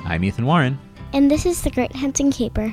I'm Ethan Warren. And this is The Great Henson Caper.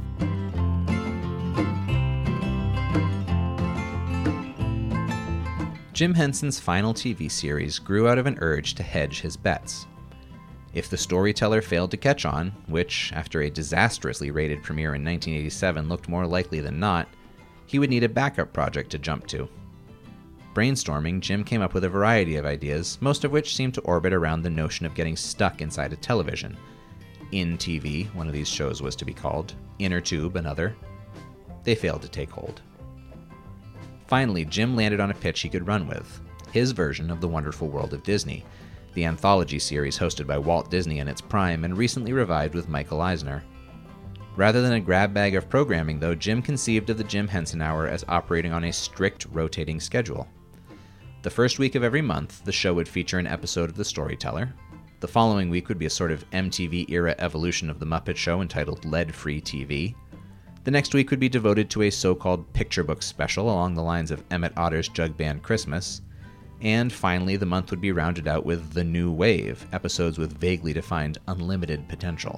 Jim Henson's final TV series grew out of an urge to hedge his bets. If the storyteller failed to catch on, which, after a disastrously rated premiere in 1987 looked more likely than not, he would need a backup project to jump to. Brainstorming, Jim came up with a variety of ideas, most of which seemed to orbit around the notion of getting stuck inside a television. In TV, one of these shows was to be called, Inner Tube, another. They failed to take hold. Finally, Jim landed on a pitch he could run with, his version of The Wonderful World of Disney, the anthology series hosted by Walt Disney in its prime and recently revived with Michael Eisner. Rather than a grab bag of programming, though, Jim conceived of the Jim Henson Hour as operating on a strict rotating schedule. The first week of every month, the show would feature an episode of The Storyteller. The following week would be a sort of MTV-era evolution of The Muppet Show entitled Lead-Free TV. The next week would be devoted to a so-called picture book special along the lines of Emmett Otter's Jug Band Christmas. And finally, the month would be rounded out with The New Wave, episodes with vaguely defined unlimited potential.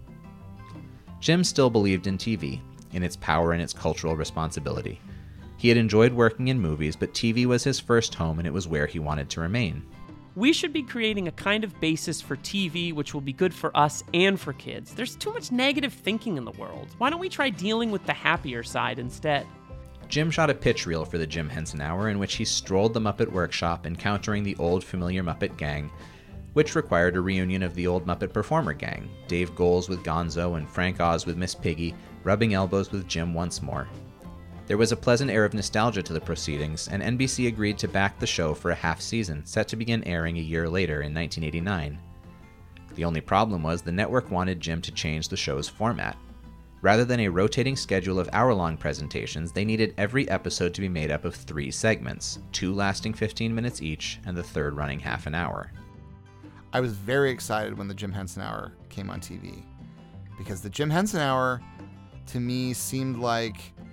Jim still believed in TV, in its power and its cultural responsibility. He had enjoyed working in movies, but TV was his first home and it was where he wanted to remain. We should be creating a kind of basis for TV which will be good for us and for kids. There's too much negative thinking in the world. Why don't we try dealing with the happier side instead? Jim shot a pitch reel for the Jim Henson Hour in which he strolled the Muppet Workshop encountering the old familiar Muppet gang, which required a reunion of the old Muppet Performer gang, Dave Goelz with Gonzo and Frank Oz with Miss Piggy, rubbing elbows with Jim once more. There was a pleasant air of nostalgia to the proceedings, and NBC agreed to back the show for a half season, set to begin airing a year later in 1989. The only problem was the network wanted Jim to change the show's format. Rather than a rotating schedule of hour-long presentations, they needed every episode to be made up of 3 segments, 2 lasting 15 minutes each, and the third running half an hour. I was very excited when the Jim Henson Hour came on TV, because the Jim Henson Hour, to me, seemed like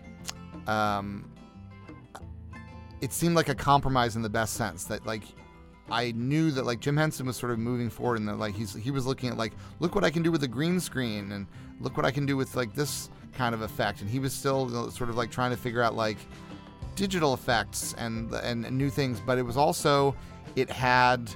it seemed like a compromise in the best sense. That I knew that Jim Henson was sort of moving forward, and that he was looking at look what I can do with the green screen, and look what I can do with this kind of effect, and he was still sort of trying to figure out digital effects and new things. But it was also, it had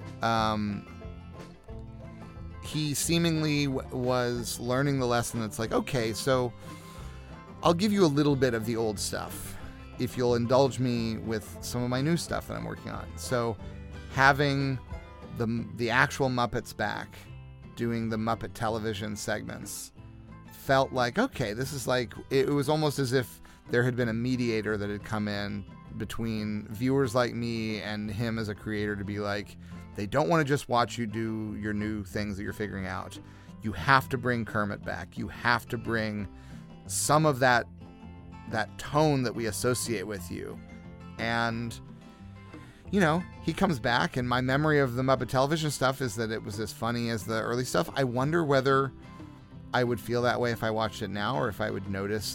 he seemingly was learning the lesson that's okay, so I'll give you a little bit of the old stuff if you'll indulge me with some of my new stuff that I'm working on. So having the actual Muppets back, doing the Muppet television segments, felt okay, this is it was almost as if there had been a mediator that had come in between viewers like me and him as a creator to be they don't want to just watch you do your new things that you're figuring out. You have to bring Kermit back. You have to bring some of that tone that we associate with you. And he comes back, and my memory of the Muppet television stuff is that it was as funny as the early stuff. I wonder whether I would feel that way if I watched it now, or if I would notice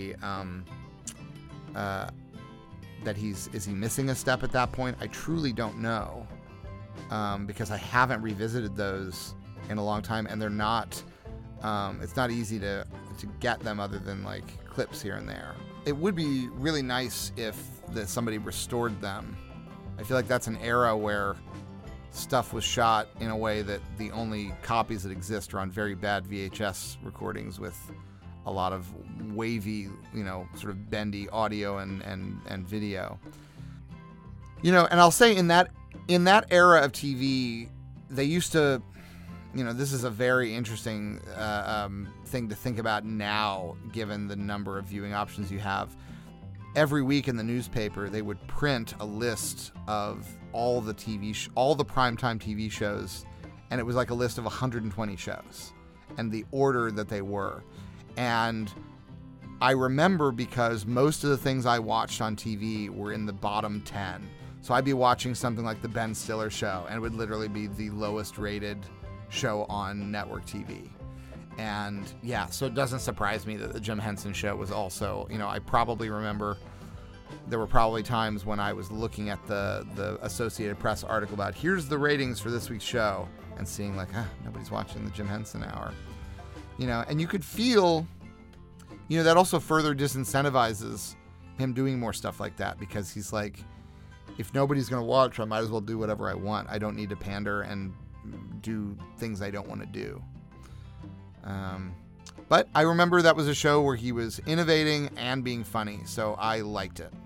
that is he missing a step at that point? I truly don't know, because I haven't revisited those in a long time, and they're not. It's not easy to get them other than clips here and there. It would be really nice if somebody restored them. I feel like that's an era where stuff was shot in a way that the only copies that exist are on very bad VHS recordings with a lot of wavy, sort of bendy audio and video. And I'll say in that era of TV, they used to, this is a very interesting thing to think about now, given the number of viewing options you have. Every week in the newspaper, they would print a list of all the all the primetime TV shows, and it was a list of 120 shows, and the order that they were. And I remember, because most of the things I watched on TV were in the bottom 10. So I'd be watching something like the Ben Stiller Show, and it would literally be the lowest rated show on network TV. And yeah, so it doesn't surprise me that the Jim Henson Show was also, I probably remember there were probably times when I was looking at the Associated Press article about here's the ratings for this week's show, and seeing like, nobody's watching the Jim Henson Hour, and you could feel, that also further disincentivizes him doing more stuff like that, because he's like, if nobody's going to watch, I might as well do whatever I want. I don't need to pander and do things I don't want to do. But I remember that was a show where he was innovating and being funny, so I liked it.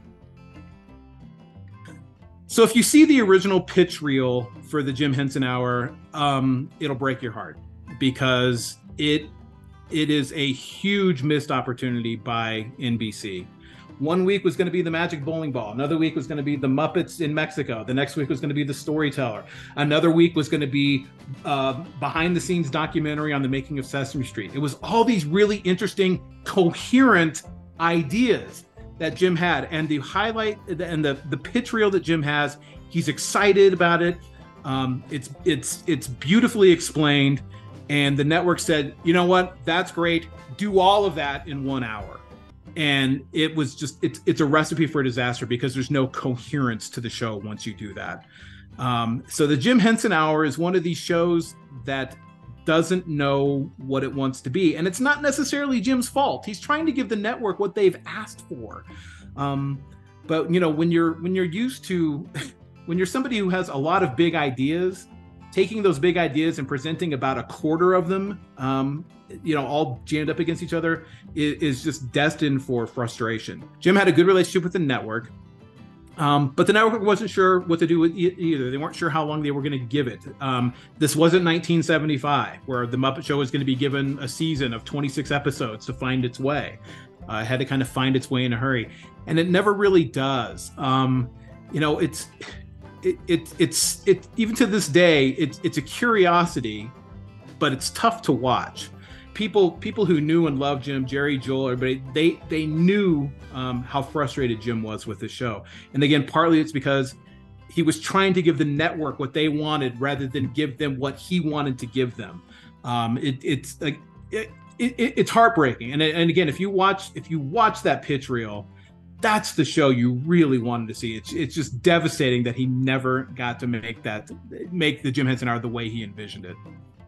So if you see the original pitch reel for the Jim Henson Hour, it'll break your heart, because it is a huge missed opportunity by NBC. One week was going to be the Magic Bowling Ball. Another week was going to be the Muppets in Mexico. The next week was going to be the Storyteller. Another week was going to be behind the scenes documentary on the making of Sesame Street. It was all these really interesting, coherent ideas that Jim had. And the highlight and the pitch reel that Jim has, he's excited about it. It's beautifully explained. And the network said, you know what? That's great. Do all of that in 1 hour. And it was just, it's a recipe for a disaster, because there's no coherence to the show once you do that. So the Jim Henson Hour is one of these shows that doesn't know what it wants to be. And it's not necessarily Jim's fault. He's trying to give the network what they've asked for. But when you're used to, when you're somebody who has a lot of big ideas, taking those big ideas and presenting about a quarter of them, all jammed up against each other, is just destined for frustration. Jim had a good relationship with the network, but the network wasn't sure what to do with either. They weren't sure how long they were going to give it. This wasn't 1975, where the Muppet Show was going to be given a season of 26 episodes to find its way. It had to kind of find its way in a hurry, and it never really does. It's even to this day, it's a curiosity, but it's tough to watch. People who knew and loved Jim, Jerry, Joel, everybody, they knew how frustrated Jim was with the show. And again, partly it's because he was trying to give the network what they wanted rather than give them what he wanted to give them. It's heartbreaking. And again, if you watch that pitch reel, that's the show you really wanted to see. It's just devastating that he never got to make the Jim Henson Hour the way he envisioned it.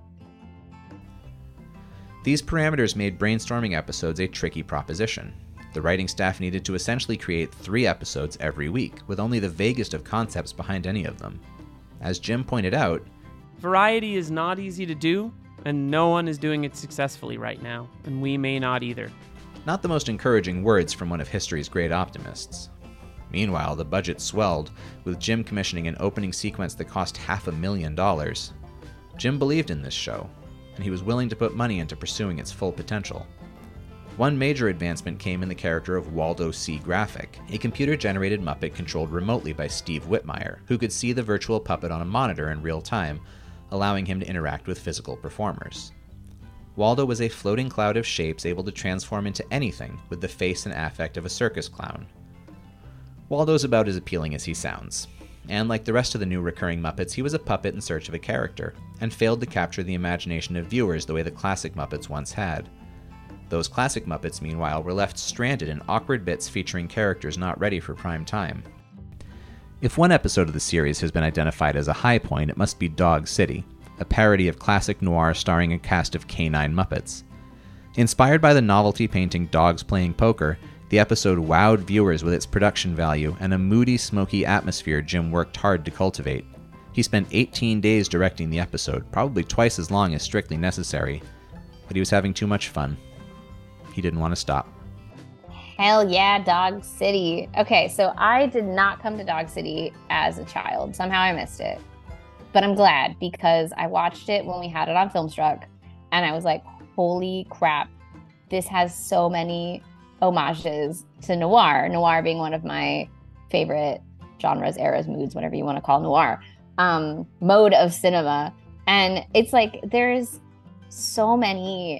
These parameters made brainstorming episodes a tricky proposition. The writing staff needed to essentially create 3 episodes every week, with only the vaguest of concepts behind any of them. As Jim pointed out, variety is not easy to do, and no one is doing it successfully right now, and we may not either. Not the most encouraging words from one of history's great optimists. Meanwhile, the budget swelled, with Jim commissioning an opening sequence that cost $500,000. Jim believed in this show, and he was willing to put money into pursuing its full potential. One major advancement came in the character of Waldo C. Graphic, a computer-generated Muppet controlled remotely by Steve Whitmire, who could see the virtual puppet on a monitor in real time, allowing him to interact with physical performers. Waldo was a floating cloud of shapes able to transform into anything with the face and affect of a circus clown. Waldo's about as appealing as he sounds, and like the rest of the new recurring Muppets, he was a puppet in search of a character, and failed to capture the imagination of viewers the way the classic Muppets once had. Those classic Muppets, meanwhile, were left stranded in awkward bits featuring characters not ready for prime time. If one episode of the series has been identified as a high point, it must be Dog City, a parody of classic noir starring a cast of canine Muppets. Inspired by the novelty painting Dogs Playing Poker, the episode wowed viewers with its production value and a moody, smoky atmosphere Jim worked hard to cultivate. He spent 18 days directing the episode, probably twice as long as strictly necessary, but he was having too much fun. He didn't want to stop. Hell yeah, Dog City. Okay, so I did not come to Dog City as a child. Somehow I missed it. But I'm glad, because I watched it when we had it on Filmstruck, and I was like, holy crap, this has so many homages to noir. Noir being one of my favorite genres, eras, moods, whatever you want to call noir, mode of cinema. And it's like, there's so many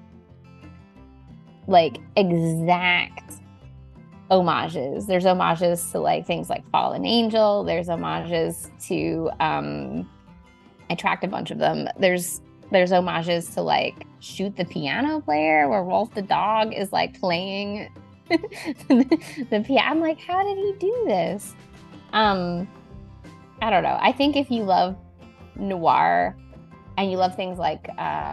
like exact homages. There's homages to like things like Fallen Angel. There's homages to I tracked a bunch of them. There's homages to like Shoot the Piano Player, where Rolf the dog is like playing the piano. I'm like, how did he do this? I don't know. I think if you love noir and you love things like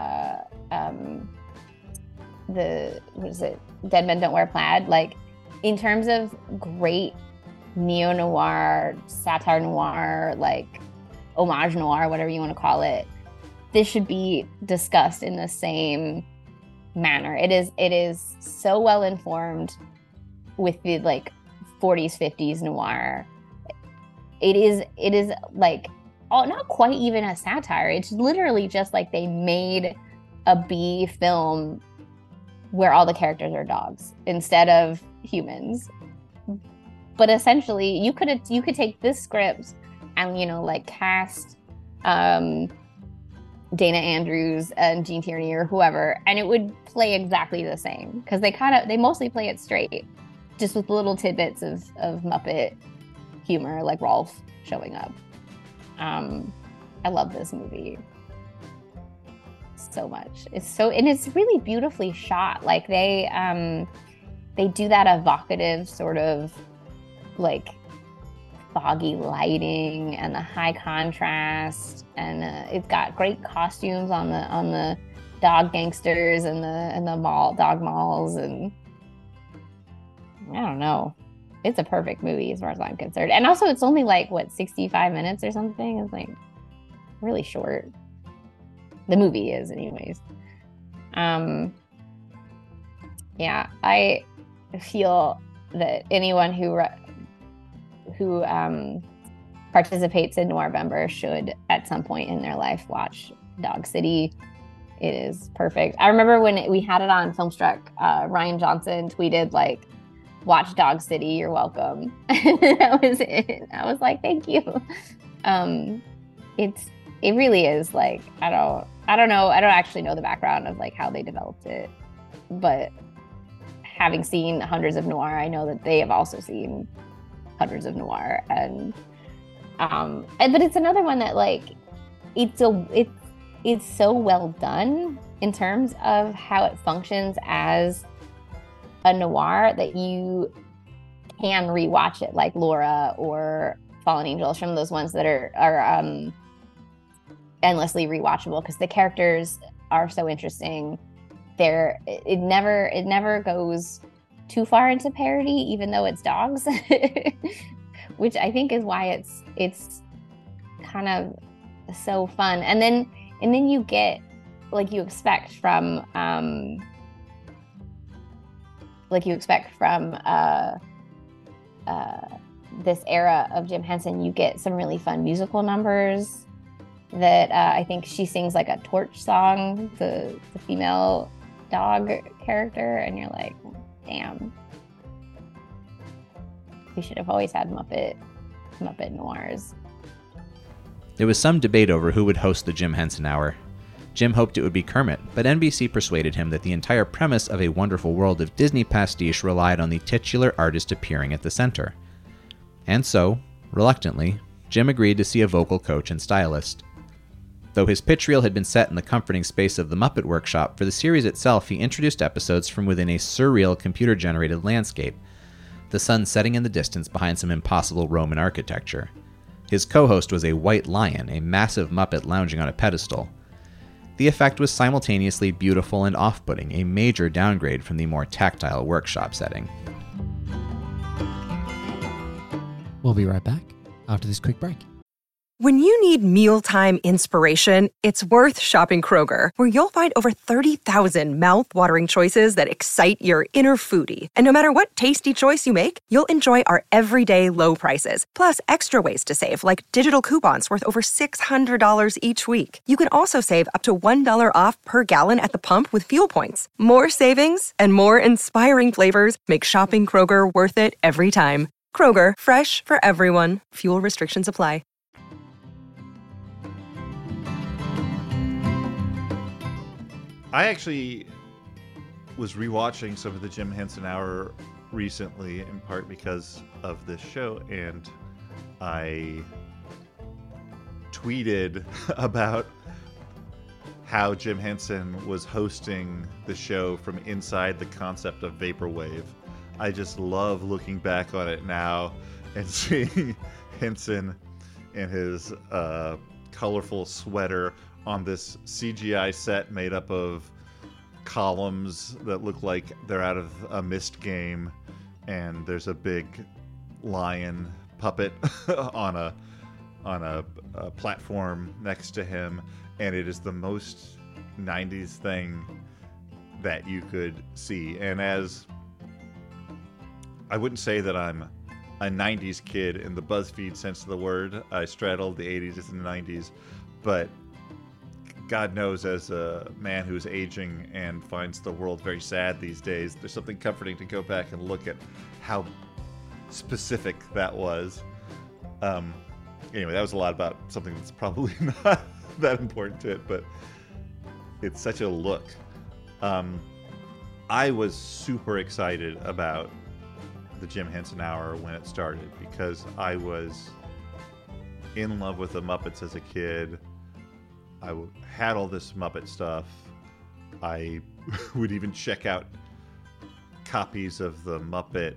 Dead Men Don't Wear Plaid. Like, in terms of great neo-noir, satire noir, like homage noir, whatever you want to call it, this should be discussed in the same manner. It is so well informed with the like 40s, 50s noir. It is like, oh, not quite even a satire. It's literally just like they made a B film where all the characters are dogs instead of humans. But essentially, you could take this script and, you know, like cast Dana Andrews and Gene Tierney or whoever, and it would play exactly the same, because they mostly play it straight, just with little tidbits of Muppet humor, like Rolf showing up. I love this movie so much. It's really beautifully shot. Like they do that evocative sort of like foggy lighting and the high contrast, and it's got great costumes on the dog gangsters and the dog malls, and I don't know. It's a perfect movie as far as I'm concerned. And also it's only like 65 minutes or something. It's like really short. The movie is anyways. Yeah, I feel that anyone who participates in Noirvember should at some point in their life watch Dog City. It is perfect. I remember when we had it on Filmstruck, Ryan Johnson tweeted like, "Watch Dog City, you're welcome." That was it. I was like, thank you. It really is like, I don't know. I don't actually know the background of like how they developed it, but having seen hundreds of noir, I know that they have also seen hundreds of noir, and but it's another one that like it's so well done in terms of how it functions as a noir that you can rewatch it, like Laura or Fallen Angels, from those ones that are endlessly rewatchable because the characters are so interesting. It never goes too far into parody, even though it's dogs, which I think is why it's kind of so fun. And then you get, like you expect from this era of Jim Henson, you get some really fun musical numbers that I think she sings like a torch song, the female dog character, and you're like, damn, we should have always had Muppet noirs. There was some debate over who would host the Jim Henson Hour. Jim hoped it would be Kermit, but NBC persuaded him that the entire premise of A Wonderful World of Disney pastiche relied on the titular artist appearing at the center. And so, reluctantly, Jim agreed to see a vocal coach and stylist. Though his pitch reel had been set in the comforting space of the Muppet Workshop, for the series itself he introduced episodes from within a surreal computer-generated landscape, the sun setting in the distance behind some impossible Roman architecture. His co-host was a white lion, a massive Muppet lounging on a pedestal. The effect was simultaneously beautiful and off-putting, a major downgrade from the more tactile workshop setting. We'll be right back after this quick break. When you need mealtime inspiration, it's worth shopping Kroger, where you'll find over 30,000 mouth-watering choices that excite your inner foodie. And no matter what tasty choice you make, you'll enjoy our everyday low prices, plus extra ways to save, like digital coupons worth over $600 each week. You can also save up to $1 off per gallon at the pump with fuel points. More savings and more inspiring flavors make shopping Kroger worth it every time. Kroger, fresh for everyone. Fuel restrictions apply. I actually was rewatching some of the Jim Henson Hour recently, in part because of this show, and I tweeted about how Jim Henson was hosting the show from inside the concept of Vaporwave. I just love looking back on it now and seeing Henson in his colorful sweater on this CGI set made up of columns that look like they're out of a Myst game, and there's a big lion puppet on a platform next to him, and it is the most 90s thing that you could see. And as I wouldn't say that I'm a 90s kid in the BuzzFeed sense of the word, I straddled the 80s and the 90s, but God knows, as a man who's aging and finds the world very sad these days, there's something comforting to go back and look at how specific that was. Anyway, that was a lot about something that's probably not that important to it, but it's such a look. I was super excited about the Jim Henson Hour when it started because I was in love with the Muppets as a kid. I had all this Muppet stuff. I would even check out copies of the Muppet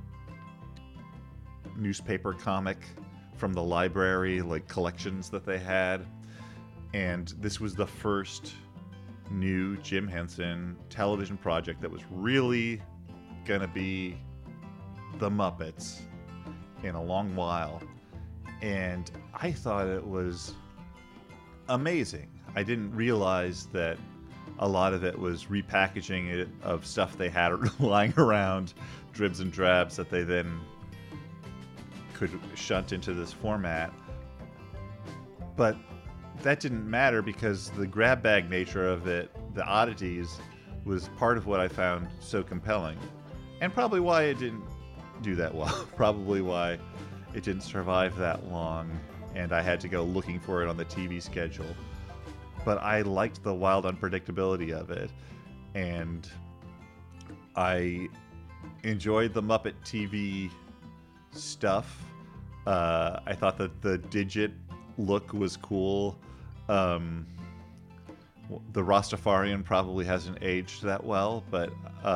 newspaper comic from the library, like collections that they had. And this was the first new Jim Henson television project that was really gonna be the Muppets in a long while. And I thought it was amazing. I didn't realize that a lot of it was repackaging it of stuff they had lying around, dribs and drabs that they then could shunt into this format. But that didn't matter because the grab bag nature of it, the oddities, was part of what I found so compelling. And probably why it didn't do that well. Probably why it didn't survive that long and I had to go looking for it on the TV schedule. But I liked the wild unpredictability of it, and I enjoyed the Muppet TV stuff. I thought that the Digit look was cool. The Rastafarian probably hasn't aged that well, but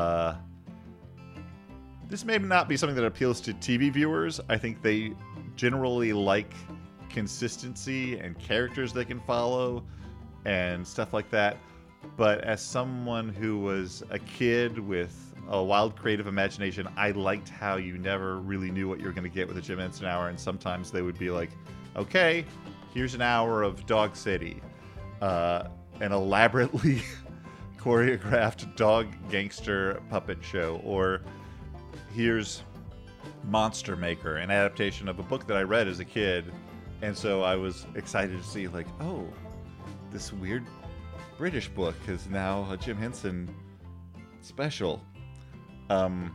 this may not be something that appeals to TV viewers. I think they generally like consistency and characters they can follow and stuff like that. But as someone who was a kid with a wild creative imagination, I liked how you never really knew what you were going to get with a Jim Henson Hour, and sometimes they would be like, okay, here's an hour of Dog City, an elaborately choreographed dog gangster puppet show, or here's Monster Maker, an adaptation of a book that I read as a kid. And so I was excited to see, like, oh, this weird British book is now a Jim Henson special. But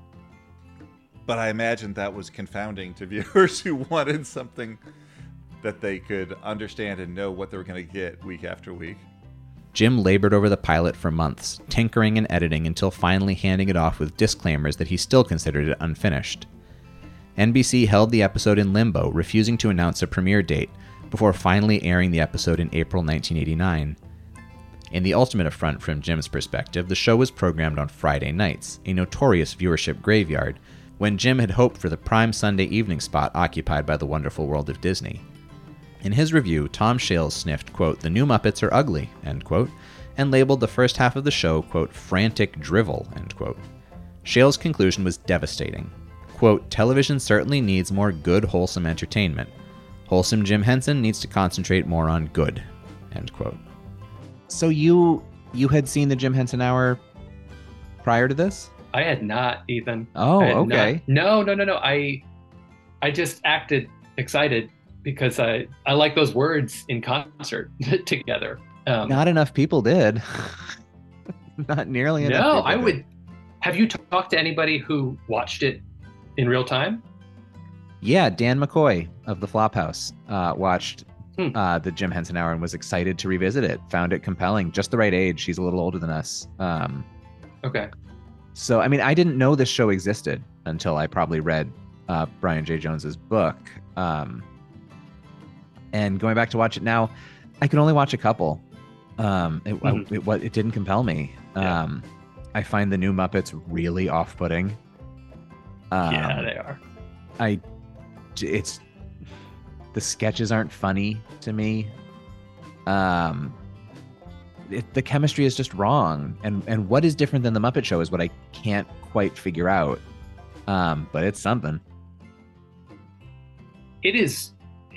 I imagined that was confounding to viewers who wanted something that they could understand and know what they were going to get week after week. Jim labored over the pilot for months, tinkering and editing until finally handing it off with disclaimers that he still considered it unfinished. NBC held the episode in limbo, refusing to announce a premiere date, before finally airing the episode in April 1989. In the ultimate affront from Jim's perspective, the show was programmed on Friday nights, a notorious viewership graveyard, when Jim had hoped for the prime Sunday evening spot occupied by the Wonderful World of Disney. In his review, Tom Shales sniffed, quote, "The new Muppets are ugly," end quote, and labeled the first half of the show, quote, "frantic drivel," end quote. Shales' conclusion was devastating. Quote, "Television certainly needs more good, wholesome entertainment. Wholesome Jim Henson needs to concentrate more on good," end quote. So you had seen the Jim Henson Hour prior to this? I had not, Ethan. Oh, okay. No. I just acted excited because I like those words in concert together. Not enough people did. Not nearly enough. No, I would. Have you talked to anybody who watched it in real time? Yeah, Dan McCoy of the Flophouse watched the Jim Henson Hour and was excited to revisit it. Found it compelling, just the right age. She's a little older than us. Okay. So, I mean, I didn't know this show existed until I probably read Brian J. Jones's book. And going back to watch it now, I can only watch a couple. It didn't compel me. Yeah. I find the new Muppets really off-putting. Yeah, they are. The sketches aren't funny to me. The chemistry is just wrong. And what is different than the Muppet Show is what I can't quite figure out. But it's something. It is.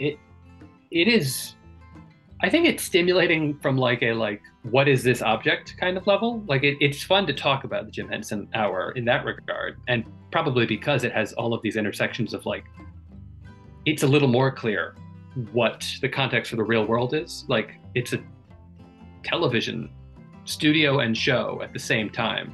I think it's stimulating from like what is this object kind of level. Like it's fun to talk about the Jim Henson Hour in that regard, and probably because it has all of these intersections of like, it's a little more clear what the context for the real world is. Like it's a television studio and show at the same time.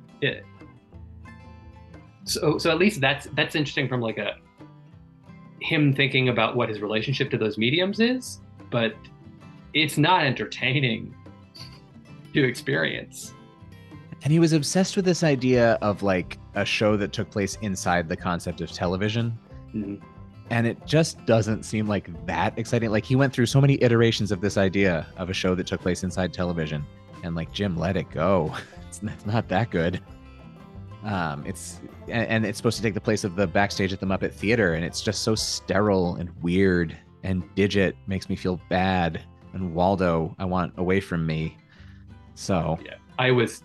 So at least that's interesting from like him thinking about what his relationship to those mediums is, but it's not entertaining to experience. And he was obsessed with this idea of like a show that took place inside the concept of television. Mm-hmm. And it just doesn't seem like that exciting. Like he went through so many iterations of this idea of a show that took place inside television. And like, Jim, let it go. It's not that good. It's supposed to take the place of the backstage at the Muppet Theater. And it's just so sterile and weird. And Digit makes me feel bad. And Waldo, I want away from me. So yeah, I was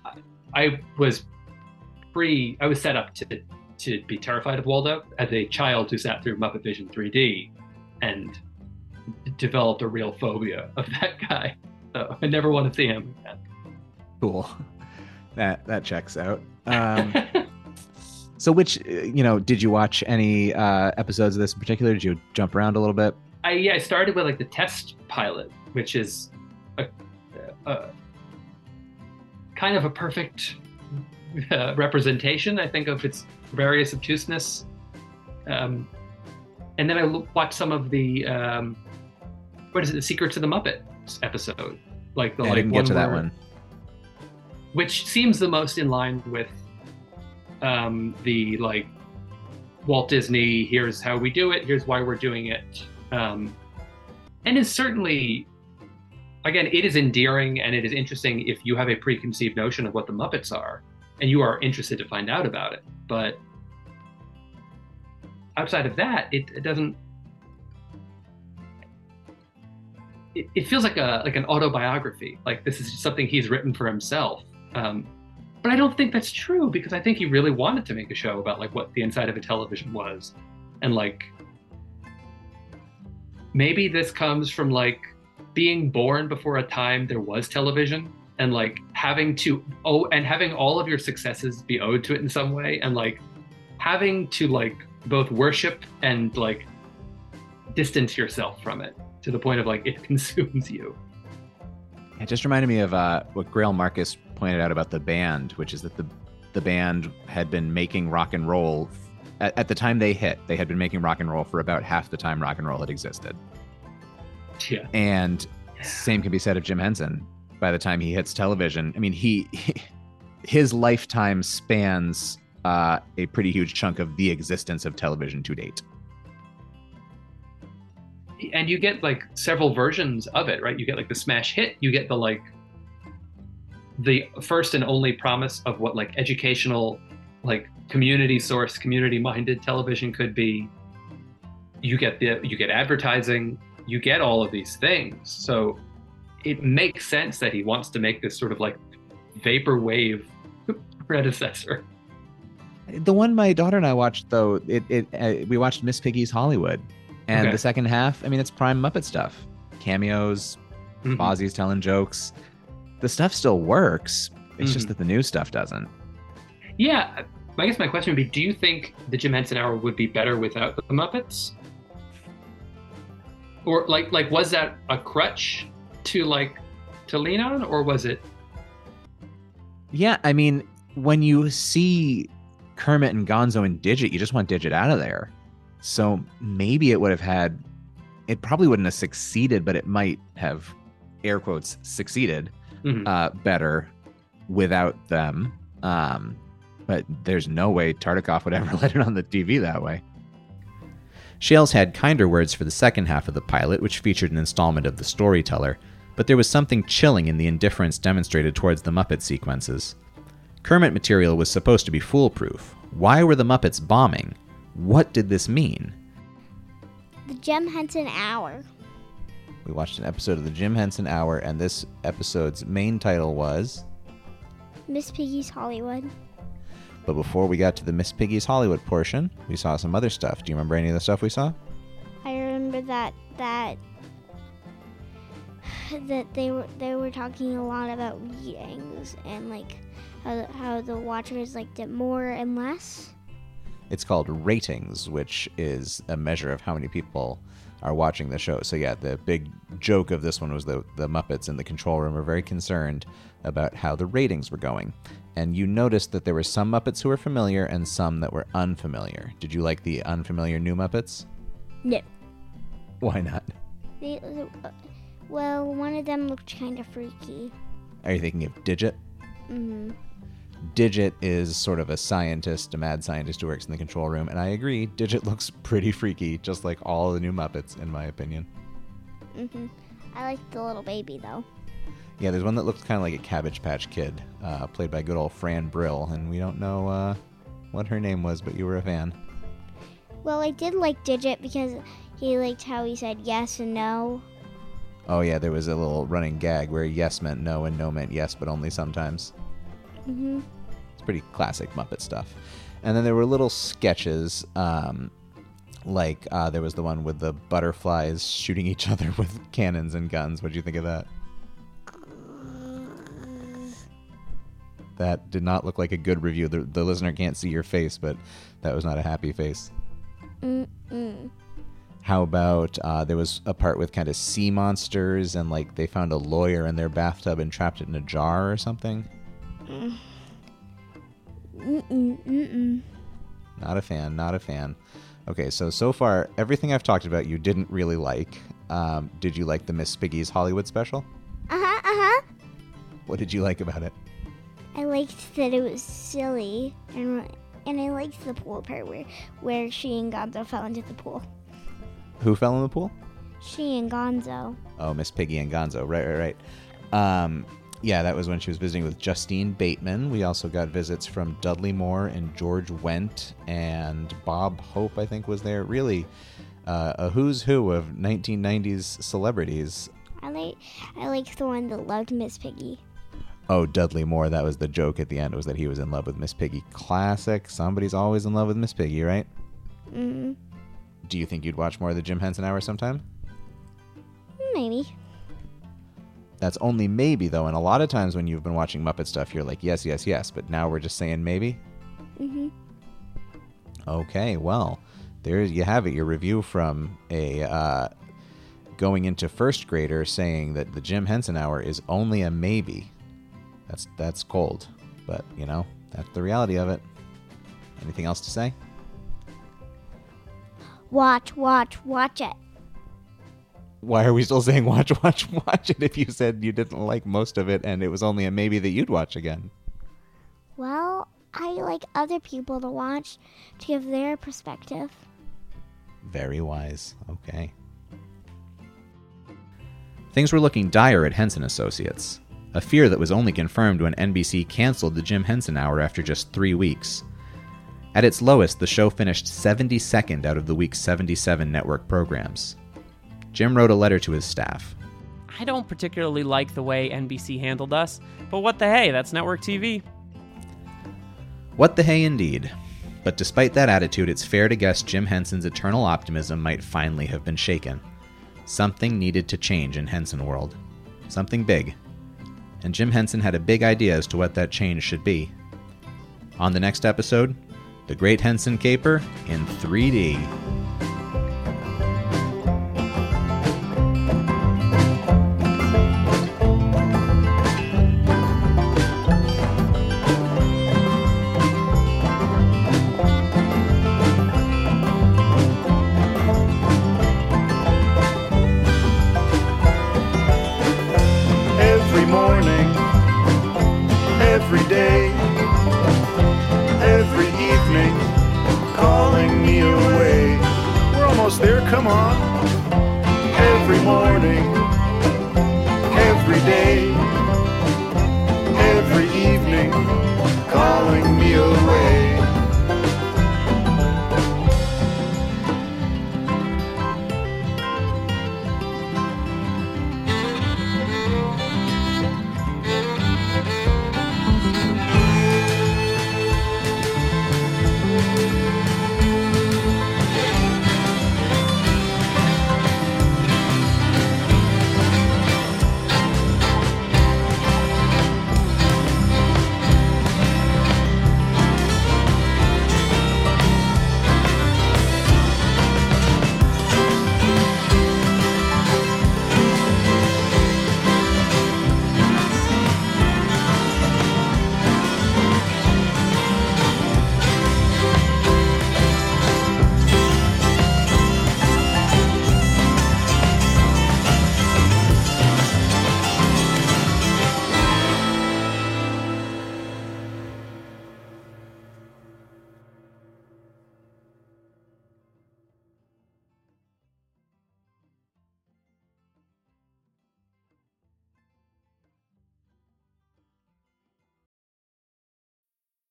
set up to be terrified of Waldo as a child who sat through Muppet Vision 3D and developed a real phobia of that guy. So I never want to see him again. Cool. That checks out. So which, did you watch any episodes of this in particular? Did you jump around a little bit? I started with like the test pilot, which is a kind of a perfect representation, I think, of its various obtuseness. And then I watched some of the the Secrets of the Muppets episode, like the I didn't get to that one, which seems the most in line with the like Walt Disney. Here's how we do it. Here's why we're doing it. And is certainly, again, it is endearing and it is interesting if you have a preconceived notion of what the Muppets are and you are interested to find out about it. But outside of that, it doesn't. It feels like an autobiography. Like this is just something he's written for himself. But I don't think that's true, because I think he really wanted to make a show about like what the inside of a television was, and like. Maybe this comes from like being born before a time there was television, and like having all of your successes be owed to it in some way, and like having to like both worship and like distance yourself from it to the point of like it consumes you. It just reminded me of what Grail Marcus pointed out about the band, which is that the band had been making rock and roll. At the time they hit, they had been making rock and roll for about half the time rock and roll had existed. Yeah. And same can be said of Jim Henson. By the time he hits television, I mean, his lifetime spans a pretty huge chunk of the existence of television to date. And you get like several versions of it, right? You get like the smash hit, you get the first and only promise of what like educational, like community source, community minded television could be. You get advertising, you get all of these things. So it makes sense that he wants to make this sort of like vaporwave predecessor. The one my daughter and I watched, though, we watched Miss Piggy's Hollywood, and the second half, I mean, it's prime Muppet stuff, cameos, Fozzie's telling jokes. The stuff still works. It's just that the new stuff doesn't. Yeah, I guess my question would be: do you think the Jim Henson Hour would be better without the Muppets? Or like was that a crutch to lean on, or was it? Yeah, I mean, when you see Kermit and Gonzo and Digit, you just want Digit out of there. So maybe it probably wouldn't have succeeded, but it might have, air quotes, succeeded better without them. But there's no way Tartikoff would ever let it on the TV that way. Shales had kinder words for the second half of the pilot, which featured an installment of The Storyteller, but there was something chilling in the indifference demonstrated towards the Muppet sequences. Kermit material was supposed to be foolproof. Why were the Muppets bombing? What did this mean? The Jim Henson Hour. We watched an episode of the Jim Henson Hour, and this episode's main title was Miss Piggy's Hollywood. But before we got to the Miss Piggy's Hollywood portion, we saw some other stuff. Do you remember any of the stuff we saw? I remember that they were talking a lot about ratings and like how the watchers liked it more and less. It's called ratings, which is a measure of how many people are watching the show. So yeah, the big joke of this one was the Muppets in the control room were very concerned about how the ratings were going. And you noticed that there were some Muppets who were familiar and some that were unfamiliar. Did you like the unfamiliar new Muppets? No. Why not? Well, one of them looked kind of freaky. Are you thinking of Digit? Mm-hmm. Digit is sort of a scientist, a mad scientist who works in the control room, and I agree, Digit looks pretty freaky, just like all the new Muppets, in my opinion. Mm-hmm. I like the little baby, though. Yeah, there's one that looks kind of like a Cabbage Patch Kid, played by good old Fran Brill, and we don't know what her name was, but you were a fan. Well, I did like Digit because he liked how he said yes and no. Oh yeah, there was a little running gag where yes meant no and no meant yes, but only sometimes. Mm-hmm. It's pretty classic Muppet stuff. And then there were little sketches, like there was the one with the butterflies shooting each other with cannons and guns. What did you think of that? That did not look like a good review. The listener can't see your face, but that was not a happy face. Mm-mm. How about there was a part with kind of sea monsters and like they found a lawyer in their bathtub and trapped it in a jar or something? Mm-mm. Not a fan. Okay, so far, everything I've talked about you didn't really like. Did you like the Miss Piggy's Hollywood special? Uh-huh. What did you like about it? I liked that it was silly, and I liked the pool part where she and Gonzo fell into the pool. Who fell in the pool? She and Gonzo. Oh, Miss Piggy and Gonzo. Right. Yeah, that was when she was visiting with Justine Bateman. We also got visits from Dudley Moore and George Wendt, and Bob Hope, I think, was there. Really, a who's who of 1990s celebrities. I liked the one that loved Miss Piggy. Oh, Dudley Moore, that was the joke at the end, was that he was in love with Miss Piggy. Classic. Somebody's always in love with Miss Piggy, right? Mm-hmm. Do you think you'd watch more of the Jim Henson Hour sometime? Maybe. That's only maybe, though, and a lot of times when you've been watching Muppet stuff, you're like, yes, but now we're just saying maybe? Mm-hmm. Okay, well, there you have it, your review from a going into first grader saying that the Jim Henson Hour is only a maybe. That's cold, but, you know, that's the reality of it. Anything else to say? Watch it. Why are we still saying watch it if you said you didn't like most of it and it was only a maybe that you'd watch again? Well, I like other people to watch to give their perspective. Very wise. Okay. Things were looking dire at Henson Associates, a fear that was only confirmed when NBC canceled the Jim Henson Hour after just 3 weeks. At its lowest, the show finished 72nd out of the week's 77 network programs. Jim wrote a letter to his staff. I don't particularly like the way NBC handled us, but what the hey, that's network TV. What the hey indeed. But despite that attitude, it's fair to guess Jim Henson's eternal optimism might finally have been shaken. Something needed to change in Henson World. Something big. And Jim Henson had a big idea as to what that change should be. On the next episode, The Great Henson Caper in 3D. Every morning, every day, every evening, calling me away. We're almost there, come on. Every morning, every day, every evening, calling me away.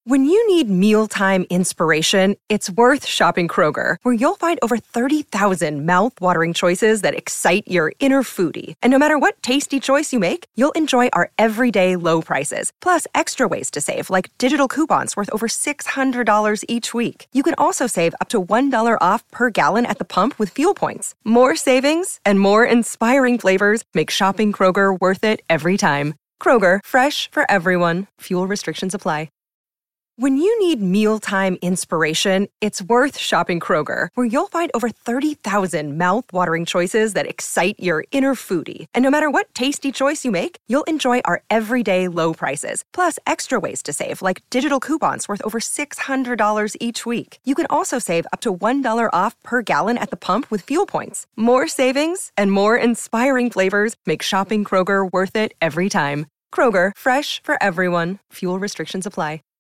When you need mealtime inspiration, it's worth shopping Kroger, where you'll find over 30,000 mouth-watering choices that excite your inner foodie. And no matter what tasty choice you make, you'll enjoy our everyday low prices, plus extra ways to save, like digital coupons worth over $600 each week. You can also save up to $1 off per gallon at the pump with fuel points. More savings and more inspiring flavors make shopping Kroger worth it every time. Kroger, fresh for everyone. Fuel restrictions apply. When you need mealtime inspiration, it's worth shopping Kroger, where you'll find over 30,000 mouth-watering choices that excite your inner foodie. And no matter what tasty choice you make, you'll enjoy our everyday low prices, plus extra ways to save, like digital coupons worth over $600 each week. You can also save up to $1 off per gallon at the pump with fuel points. More savings and more inspiring flavors make shopping Kroger worth it every time. Kroger, fresh for everyone. Fuel restrictions apply.